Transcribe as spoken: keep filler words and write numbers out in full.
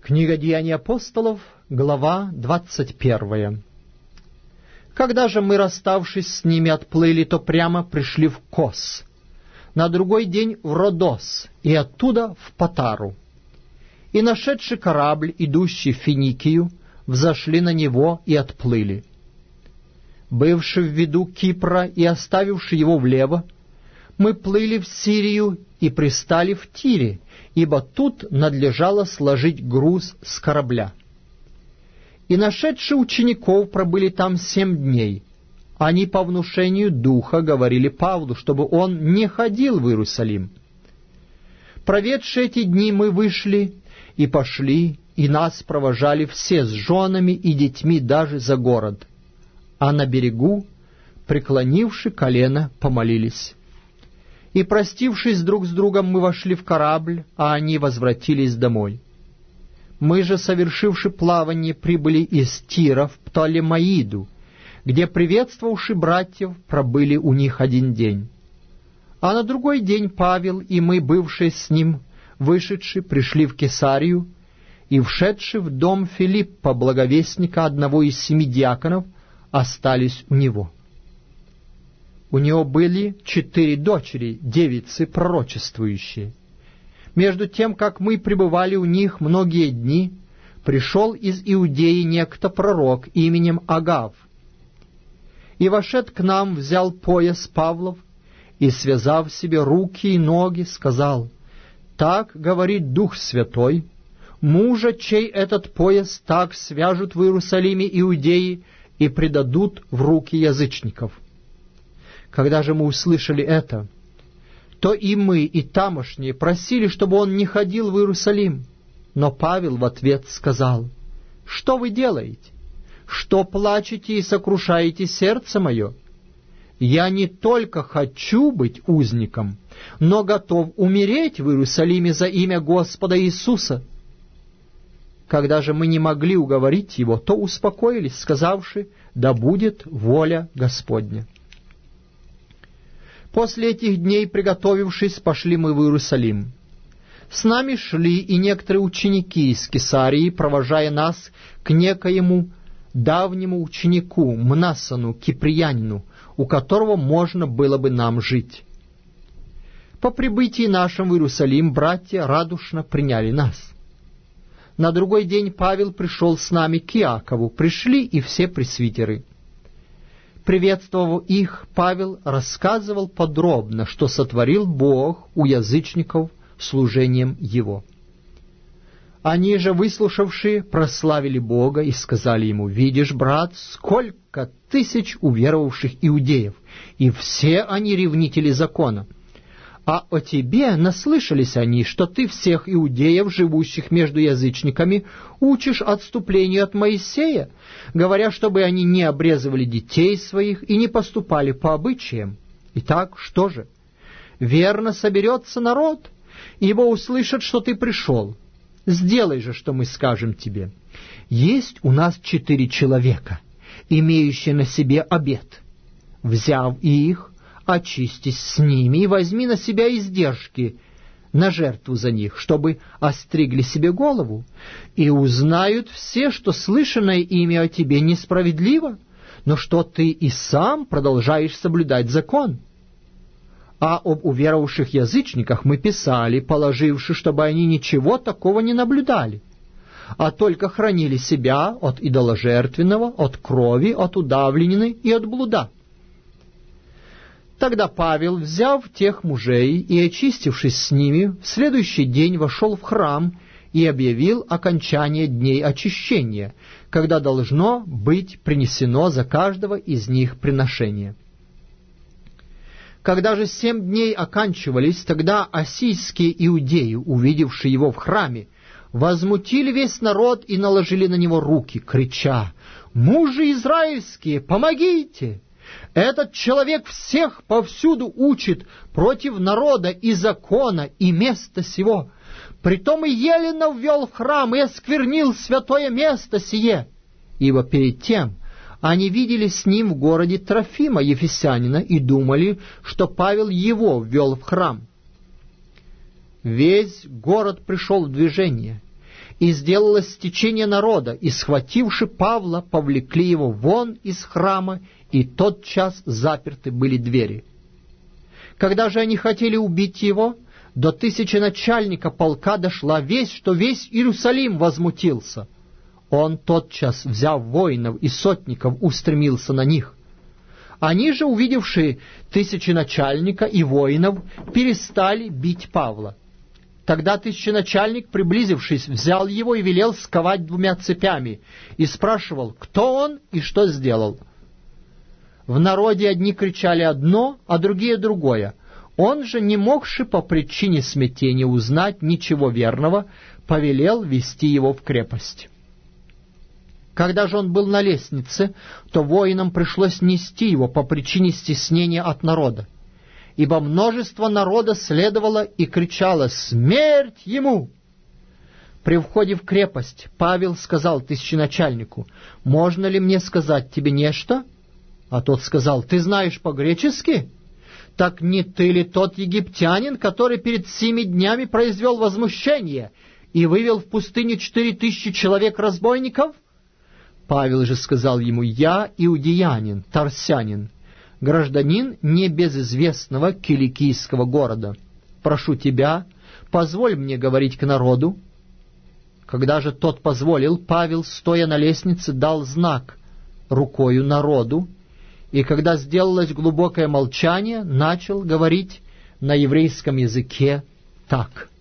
Книга Деяний апостолов, глава двадцать первая. Когда же мы, расставшись с ними, отплыли, то прямо пришли в Кос, на другой день в Родос, и оттуда в Патару. И, нашедший корабль, идущий в Финикию, взошли на него и отплыли. Бывший в виду Кипра и оставивший его влево, мы плыли в Сирию и пристали в Тире, ибо тут надлежало сложить груз с корабля. И нашедшие учеников пробыли там семь дней. Они по внушению духа говорили Павлу, чтобы он не ходил в Иерусалим. Проведшие эти дни мы вышли и пошли, и нас провожали все с женами и детьми даже за город. А на берегу, преклонивши колено, помолились. И, простившись друг с другом, мы вошли в корабль, а они возвратились домой. Мы же, совершивши плавание, прибыли из Тира в Птолемаиду, где, приветствовавши братьев, пробыли у них один день. А на другой день Павел и мы, бывшие с ним, вышедши, пришли в Кесарию, и, вшедши в дом Филиппа, благовестника, одного из семи диаконов, остались у него. У него были четыре дочери, девицы пророчествующие. Между тем, как мы пребывали у них многие дни, пришел из Иудеи некто пророк именем Агав. И, вошед к нам, взял пояс Павлов и, связав себе руки и ноги, сказал: «Так говорит Дух Святой, мужа, чей этот пояс так свяжут в Иерусалиме Иудеи и предадут в руки язычников». Когда же мы услышали это, то и мы, и тамошние просили, чтобы он не ходил в Иерусалим. Но Павел в ответ сказал: «Что вы делаете? Что плачете и сокрушаете сердце мое? Я не только хочу быть узником, но готов умереть в Иерусалиме за имя Господа Иисуса». Когда же мы не могли уговорить его, то успокоились, сказавши: «Да будет воля Господня». После этих дней, приготовившись, пошли мы в Иерусалим. С нами шли и некоторые ученики из Кесарии, провожая нас к некоему давнему ученику, Мнасону, киприянину, у которого можно было бы нам жить. По прибытии нашим в Иерусалим братья радушно приняли нас. На другой день Павел пришел с нами к Иакову, пришли и все пресвитеры. Приветствовав их, Павел рассказывал подробно, что сотворил Бог у язычников служением Его. Они же, выслушавшие, прославили Бога и сказали ему: «Видишь, брат, сколько тысяч уверовавших иудеев, и все они ревнители закона. А о тебе наслышались они, что ты всех иудеев, живущих между язычниками, учишь отступлению от Моисея, говоря, чтобы они не обрезывали детей своих и не поступали по обычаям. Итак, что же? Верно соберется народ, ибо услышат, что ты пришел. Сделай же, что мы скажем тебе. Есть у нас четыре человека, имеющие на себе обет. Взяв их, очистись с ними и возьми на себя издержки на жертву за них, чтобы остригли себе голову, и узнают все, что слышанное ими о тебе несправедливо, но что ты и сам продолжаешь соблюдать закон. А об уверовавших язычниках мы писали, положивши, чтобы они ничего такого не наблюдали, а только хранили себя от идоложертвенного, от крови, от удавленины и от блуда». Тогда Павел, взяв тех мужей и очистившись с ними, в следующий день вошел в храм и объявил окончание дней очищения, когда должно быть принесено за каждого из них приношение. Когда же семь дней оканчивались, тогда ассийские иудеи, увидевшие его в храме, возмутили весь народ и наложили на него руки, крича: «Мужи израильские, помогите! Этот человек всех повсюду учит против народа и закона и места сего. Притом и елено ввел в храм и осквернил святое место сие». Ибо перед тем они видели с ним в городе Трофима, ефесянина, и думали, что Павел его ввел в храм. Весь город пришел в движение, И сделалось стечение народа, и, схвативши Павла, повлекли его вон из храма, и тотчас заперты были двери. Когда же они хотели убить его, до тысяченачальника полка дошла весть, что весь Иерусалим возмутился. Он тотчас, взяв воинов и сотников, устремился на них. Они же, увидевшие тысяченачальника и воинов, перестали бить Павла. Тогда тысяченачальник, приблизившись, взял его и велел сковать двумя цепями, и спрашивал, кто он и что сделал. В народе одни кричали одно, а другие другое. Он же, не могши по причине смятения узнать ничего верного, повелел вести его в крепость. Когда же он был на лестнице, то воинам пришлось нести его по причине стеснения от народа, ибо множество народа следовало и кричало «Смерть ему!». При входе в крепость Павел сказал тысяченачальнику: «Можно ли мне сказать тебе нечто?» А тот сказал: «Ты знаешь по-гречески? Так не ты ли тот египтянин, который перед семи днями произвел возмущение и вывел в пустыню четыре тысячи человек-разбойников?» Павел же сказал ему: «Я иудеянин, тарсянин, гражданин небезызвестного киликийского города. Прошу тебя, позволь мне говорить к народу». Когда же тот позволил, Павел, стоя на лестнице, дал знак рукою народу, и когда сделалось глубокое молчание, начал говорить на еврейском языке так: